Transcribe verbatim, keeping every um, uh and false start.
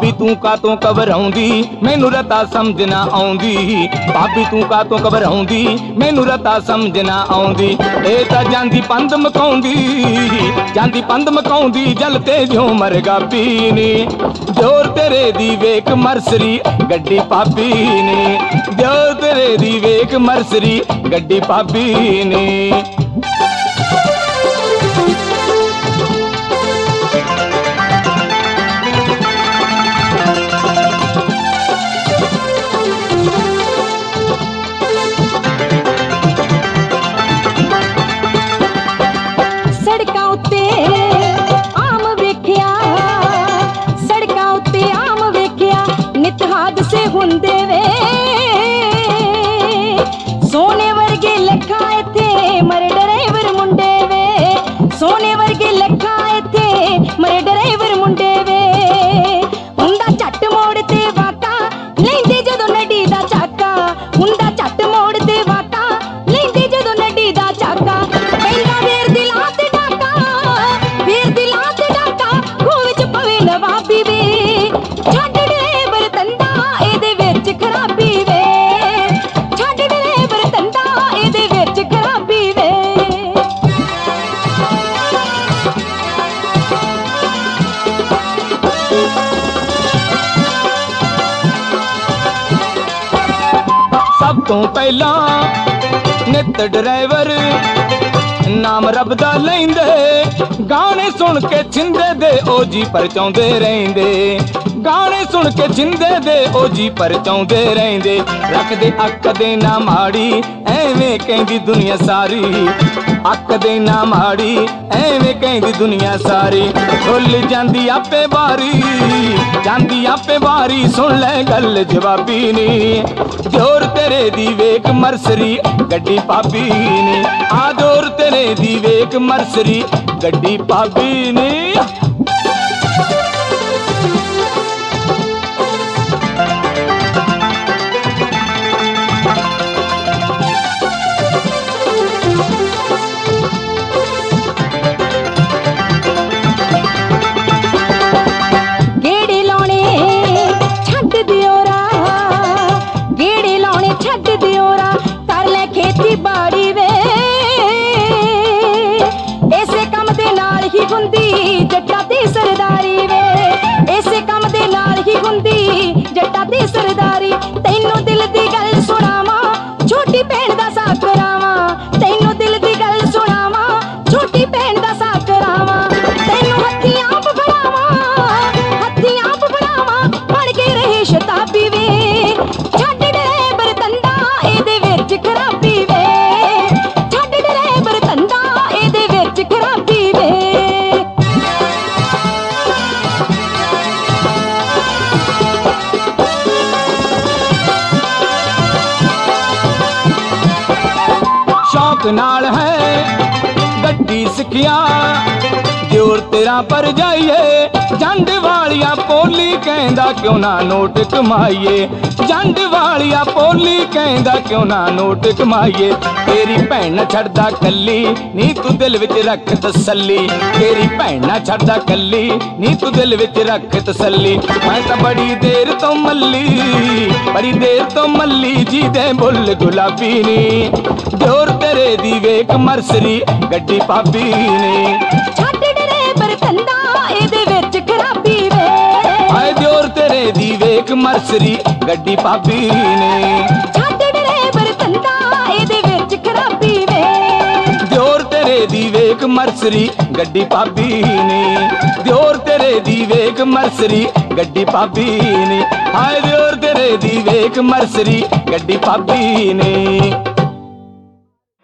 भाभी तू कातों घबराउंदी मैनू रता समझ ना आउंदी। भाभी तू कातों घबराउंदी मैनू रता समझ ना आउंदी। ए तां जांदी पंध मकाउंदी जांदी पंध मकाउंदी जल ते जो मरगा पीनी। जोर तेरे दी वेख मरसरी गड्डी भाभी ने। जोर तेरे दी वेख मरसरी गड्डी भाभी ने। सोने वर्गे लखा इत्थे मरे ड्राइवर मुंडे वे। सोने वर्गे लखा इत्थे मरे ड्राइवर मुंडे वे। हुंदा झट मोड़ ते वाका लैंदे जदों नड्डी दा चाका। हुंदा झट मोड़ ते वाका लैंदे जदों नड्डी दा चाका। पैंदा वेर दिलां ते डाका वेर दिलां ते डाका खूह विच पवे नवाबी वे। छड्ड ड्राइवर तंदा इहदे विच खराबी वे। सब तो पहला नित ड्राइवर नाम रब दा लैंदे। गाने सुन के छिंदे दे ओ जी परचाउंदे रहिंदे। गाने सुन के छिंदे दे ओ जी परचाउंदे रहिंदे। रखदे अक दे ना माड़ी एवें कहंदी दुनिया सारी। अक दे ना माड़ी एवें कहंदी दुनिया सारी। खुल जांदी आपे बारी जांदी आपे बारी सुन ले गल जवाबी नी। जोर तेरे दी वेख मरसरी गड्डी भाभी नी। आ जोर तेरे दी वेख मरसरी गड्डी भाभी नी। बाड़ी वे ऐसे कम दे नाल ही हुंदी जट्टा दी सरदारी वे। ऐसे कम दे नाल ही हुंदी जट्टा दी सरदारी। तैनू दिल दी गल सुणावा छोटी भैन दा सा करावा। तैनू दिल दी गल सुणावा छोटी भैन दा सा करावा। तैनू हत्थी आप फड़ावा हत्थी आप फड़ावा फड़ के रहे शताबी वे। छड्ड ड्राइवर तंदा इहदे विच खराबी वे। शौक नाल है गड्डी सिखिया जोर तेरा पर जाइए। जंड वालिया पोली कहंदा क्यों ना नोट कमाइए। जंड वालिया पोली कहंदा क्यों ना नोट कमाइए। तेरी भैन ना छड़दा कल्ली नी तू दिल विच रख तसल्ली। तेरी भैन ना छड़दा कल्ली नी तू दिल विच रख तसल्ली। मैं तां बड़ी देर तो मल्ली बड़ी देर तो मल्ली जी दे बुल गुलाबी नी। जोर तेरे दी वेख मरसरी गड्डी भाभी नी। छड्ड ड्राइवर तंदा इहदे विच खराबी वे। आए जोर तेरे दी वेख मरसरी गड्डी भाभी ने। छड्ड ड्राइवर तंदा इहदे विच खराबी वे। जोर तेरे दी वेख मरसरी गड्डी भाभी ने। जोर तेरे दी वेख मरसरी गड्डी भाभी ने। हाय जोर तेरे दी वेख मरसरी गड्डी भाभी ने।